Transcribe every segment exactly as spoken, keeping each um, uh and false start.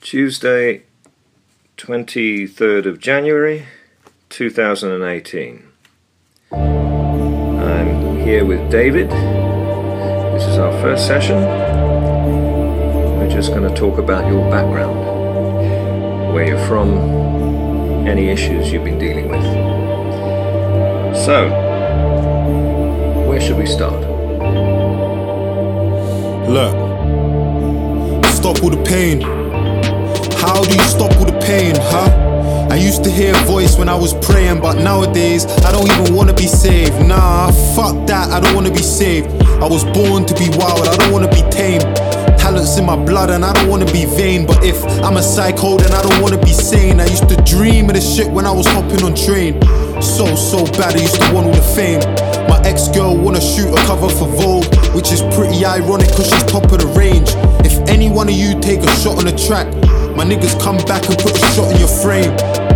Tuesday, twenty-third of January, two thousand eighteen. I'm here with David. This is our first session. We're just going to talk about your background, where you're from, any issues you've been dealing with. So, where should we start? Look, stop all the pain. How do you stop all the pain, huh? I used to hear a voice when I was praying, but nowadays I don't even wanna be saved. Nah, fuck that, I don't wanna be saved. I was born to be wild, I don't wanna be tame. Talent's in my blood and I don't wanna be vain. But if I'm a psycho, then I don't wanna be sane. I used to dream of this shit when I was hopping on train. So, so bad, I used to want all the fame. My ex-girl wanna shoot a cover for Vogue, which is pretty ironic cause she's top of the range. If any one of you take a shot on the track, my niggas come back and put a shot in your frame.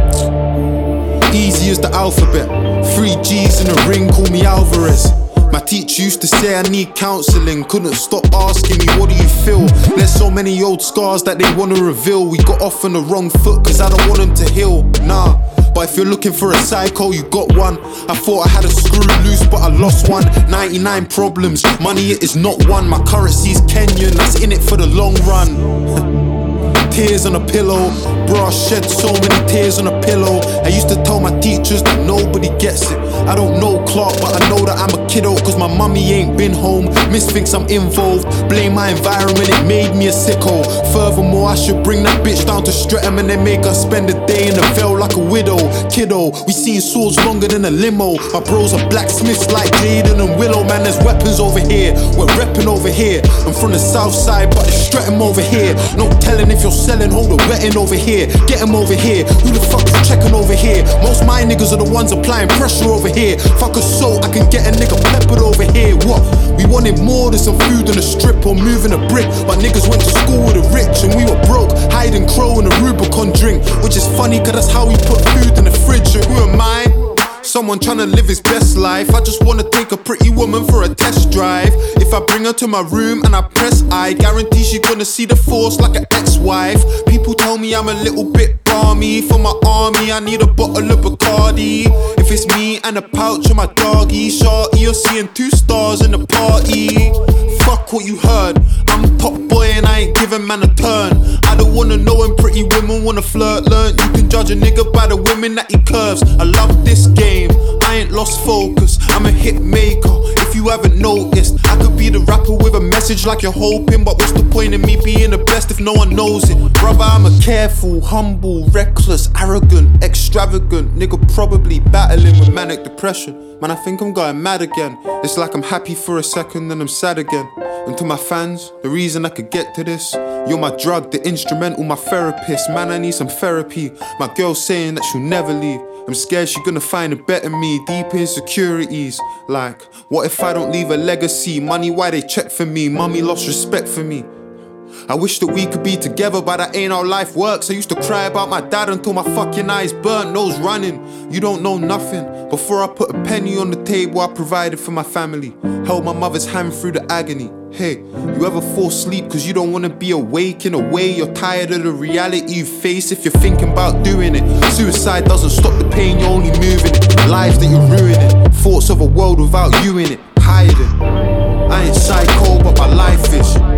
Easy as the alphabet. Three G's in the ring, call me Alvarez. My teacher used to say I need counselling. Couldn't stop asking me, what do you feel? There's so many old scars that they wanna reveal. We got off on the wrong foot cause I don't want them to heal. Nah, but if you're looking for a psycho, you got one. I thought I had a screw loose, but I lost one. ninety-nine problems, money it is not one. My currency's Kenyan, that's in it for the long run. Tears on a pillow, bro, I shed so many tears on a pillow. I used to tell my teachers that nobody gets it. I don't know Clark, but I know that I'm a kiddo, cause my mummy ain't been home. Miss thinks I'm involved, blame my environment, it made me a sicko. Furthermore, I should bring that bitch down to Streatham and then make her spend a day in the Vale like a widow. Kiddo, we seen swords longer than a limo. My bros are blacksmiths like Jaden and Willow. Man, there's weapons over here, we're reppin' over here. I'm from the south side, but it's Streatham over here. No telling if you're selling, hold a wetting over here. Get him over here, who the fuck is checking over here? Most my niggas are the ones applying pressure over here. Fuck a soul, I can get a nigga peppered over here. What? We wanted more than some food on a strip or moving a brick. But niggas went to school with the rich and we were broke, hiding crow in a Rubicon drink. Which is funny cause that's how we put food in the fridge. And who am I? Someone tryna live his best life. I just wanna take a pretty woman for a test drive. If I bring her to my room and I press I guarantee she gonna see the force like an ex-wife. People tell me I'm a little bit balmy. For my army I need a bottle of Bacardi. If it's me and a pouch of my doggy, shorty, you're seeing two stars in the party. Fuck what you heard, I'm top boy and I ain't giving man a turn. I don't wanna know when pretty women wanna flirt. Learn you can judge a nigga by the women that he curves. I love this game, I ain't lost focus, I'm a hit maker. If you haven't noticed, I could be the rapper with a message like you're hoping. But what's the point in me being the best if no one knows it? Brother, I'm a careful, humble, reckless, arrogant, extravagant nigga, probably battling with manic depression. Man, I think I'm going mad again. It's like I'm happy for a second, then I'm sad again. And to my fans, the reason I could get to this, you're my drug, the instrumental, my therapist. Man, I need some therapy. My girl's saying that she'll never leave. I'm scared she's gonna find a better me. Deep insecurities, like, what if I don't leave a legacy? Money, why they check for me? Mummy lost respect for me. I wish that we could be together, but that ain't how life works. I used to cry about my dad until my fucking eyes burnt, nose running. You don't know nothing. Before I put a penny on the table, I provided for my family. Held my mother's hand through the agony. Hey, you ever fall asleep cause you don't wanna be awake? In a way, you're tired of the reality you face if you're thinking about doing it. Suicide doesn't stop the pain, you're only moving it. Lives that you're ruining, thoughts of a world without you in it. Hiding, I ain't psycho, but my life is.